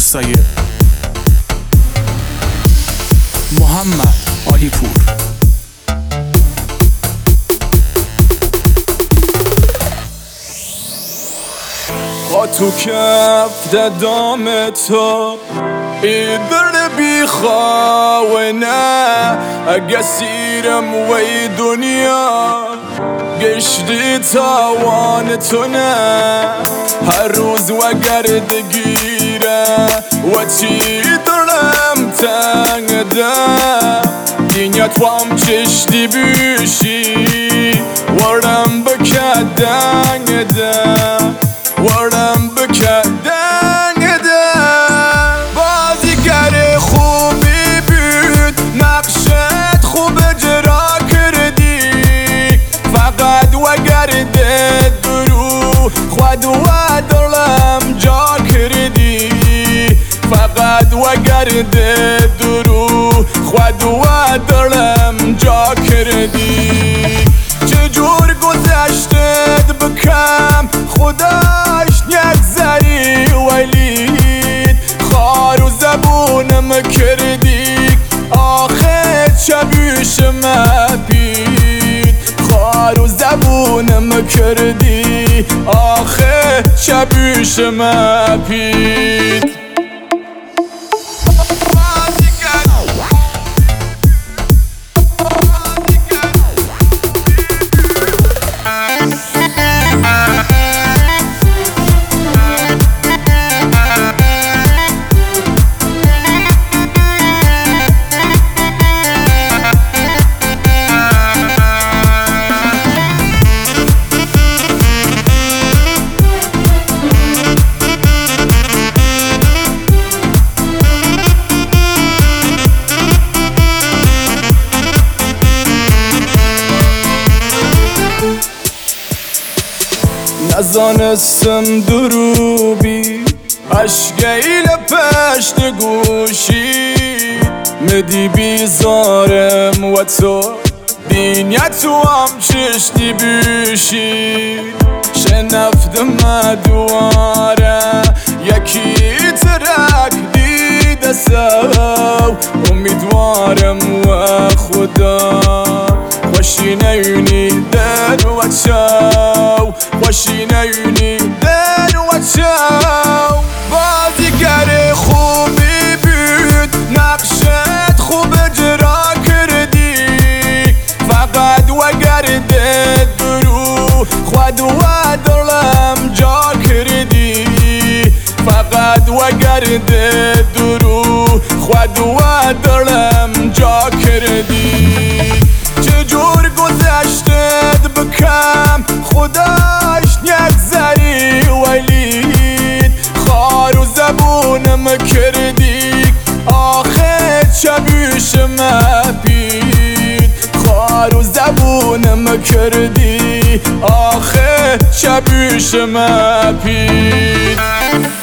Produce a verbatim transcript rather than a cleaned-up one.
روستای محمد عالیپور. خا تو کف دام تو ایدر بیخواه نه اگه سیرم وی دنیا گشتی تاوان تو نه هر روز و گردگیره و چی دلم تنگ ده دنیا تو هم چشتی بیشی ورم بکدنگ ده ورم بکدنگ ده بازیگر خوبی بود نقشت خوب اجرا کردی فقط وگرد درو خود و دلم جا کردی فقط وگرد درو خود و دلم جا کردی چجور گذشتت بکم خداش نگذری ولید خار و زبونم کردی آخه چبیشم پید خار و زبونم کردی آخه چبیشم پید نزانستم دروبی عشقی لپشت گوشی مدی بیزارم و تو دنیا تو هم چشتی بیشی شنفتم دواره یکی ترک دیده سو امیدوارم و خدا خوشی نیونی در و چاو خوشی نیونی در و چاو بازیگر خوبی بود نقشت خوب اجرا کردی فقط وگرد درو خود و دلم جا کردی فقط وگرد درو خود و دلم جا کردی چجور گذشتت بکم خداش نگذری ولید خار و زبونم کردی آخه چبیشم پید خار و زبونم کردی آخه چبیشم پید